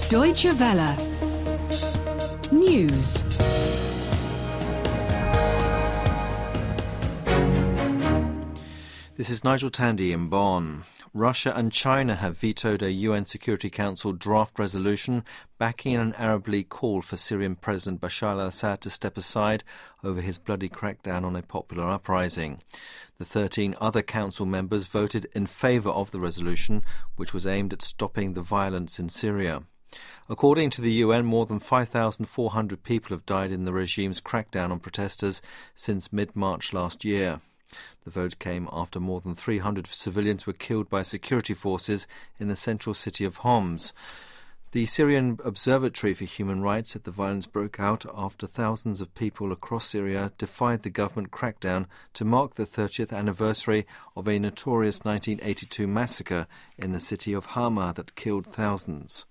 Deutsche Welle. News. This is Nigel Tandy in Bonn. Russia and China have vetoed a UN Security Council draft resolution backing an Arab League call for Syrian President Bashar al-Assad to step aside over his bloody crackdown on a popular uprising. The 13 other council members voted in favour of the resolution, which was aimed at stopping the violence in Syria. According to the UN, more than 5,400 people have died in the regime's crackdown on protesters since mid-March last year. The vote came after more than 300 civilians were killed by security forces in the central city of Homs. The Syrian Observatory for Human Rights said the violence broke out after thousands of people across Syria defied the government crackdown to mark the 30th anniversary of a notorious 1982 massacre in the city of Hama that killed thousands.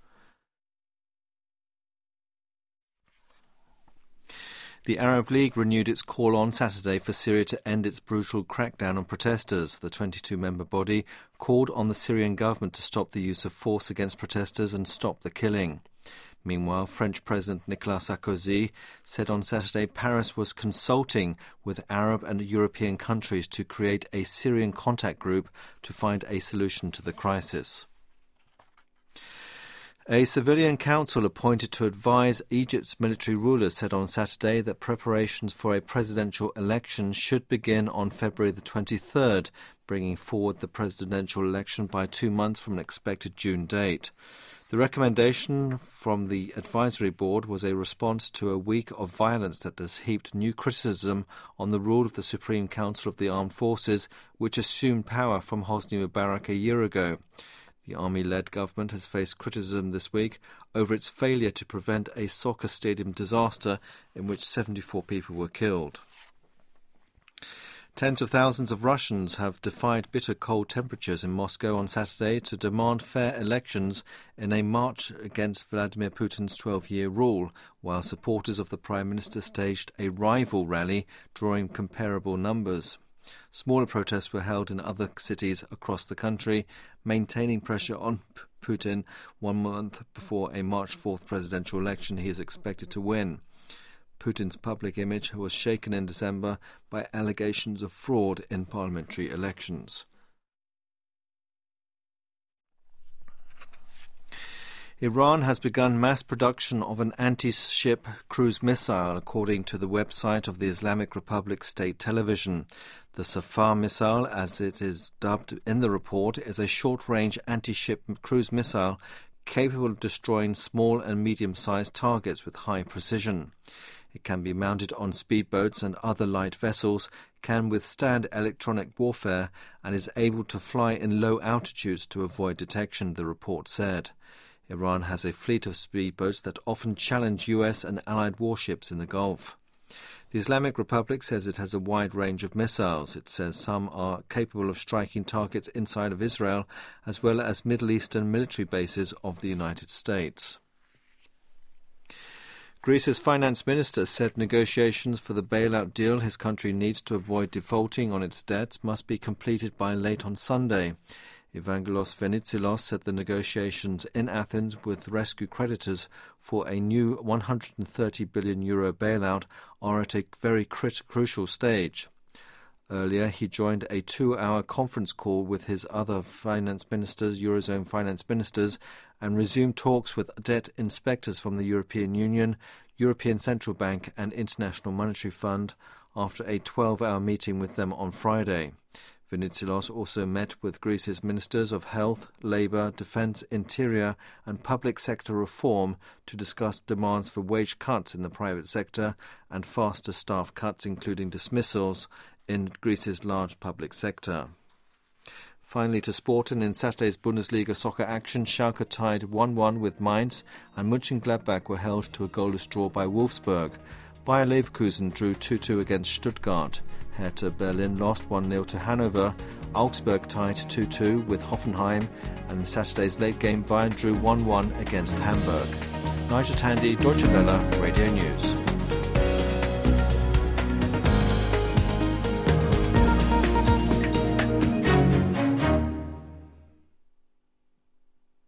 The Arab League renewed its call on Saturday for Syria to end its brutal crackdown on protesters. The 22-member body called on the Syrian government to stop the use of force against protesters and stop the killing. Meanwhile, French President Nicolas Sarkozy said on Saturday Paris was consulting with Arab and European countries to create a Syrian contact group to find a solution to the crisis. A civilian council appointed to advise Egypt's military rulers said on Saturday that preparations for a presidential election should begin on February the 23rd, bringing forward the presidential election by 2 months from an expected June date. The recommendation from the advisory board was a response to a week of violence that has heaped new criticism on the rule of the Supreme Council of the Armed Forces, which assumed power from Hosni Mubarak a year ago. The army-led government has faced criticism this week over its failure to prevent a soccer stadium disaster in which 74 people were killed. Tens of thousands of Russians have defied bitter cold temperatures in Moscow on Saturday to demand fair elections in a march against Vladimir Putin's 12-year rule, while supporters of the Prime Minister staged a rival rally drawing comparable numbers. Smaller protests were held in other cities across the country, maintaining pressure on Putin 1 month before a March 4th presidential election he is expected to win. Putin's public image was shaken in December by allegations of fraud in parliamentary elections. Iran has begun mass production of an anti-ship cruise missile, according to the website of the Islamic Republic State Television. The Safar missile, as it is dubbed in the report, is a short-range anti-ship cruise missile capable of destroying small and medium-sized targets with high precision. It can be mounted on speedboats and other light vessels, can withstand electronic warfare, and is able to fly in low altitudes to avoid detection, the report said. Iran has a fleet of speedboats that often challenge US and Allied warships in the Gulf. The Islamic Republic says it has a wide range of missiles. It says some are capable of striking targets inside of Israel, as well as Middle Eastern military bases of the United States. Greece's finance minister said negotiations for the bailout deal his country needs to avoid defaulting on its debts must be completed by late on Sunday. Evangelos Venizelos said the negotiations in Athens with rescue creditors for a new €130 billion bailout are at a very crucial stage. Earlier, he joined a 2-hour conference call with his other finance ministers, Eurozone finance ministers, and resumed talks with debt inspectors from the European Union, European Central Bank and International Monetary Fund after a 12-hour meeting with them on Friday. Venizelos also met with Greece's ministers of health, labour, defence, interior and public sector reform to discuss demands for wage cuts in the private sector and faster staff cuts, including dismissals, in Greece's large public sector. Finally to sport, and in Saturday's Bundesliga soccer action, Schalke tied 1-1 with Mainz and Mönchengladbach were held to a goalless draw by Wolfsburg. Bayer Leverkusen drew 2-2 against Stuttgart. Hertha Berlin lost 1-0 to Hanover. Augsburg tied 2-2 with Hoffenheim, and in Saturday's late game Bayern drew 1-1 against Hamburg. Nigel Tandy, Deutsche Welle, Radio News.